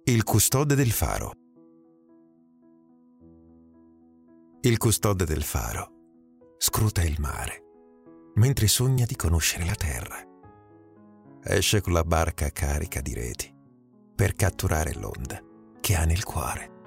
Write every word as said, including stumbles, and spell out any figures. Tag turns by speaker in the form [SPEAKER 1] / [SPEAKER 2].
[SPEAKER 1] Il custode del faro. Il custode del faro scruta il mare mentre sogna di conoscere la terra. Esce con la barca carica di reti per catturare l'onda che ha nel cuore.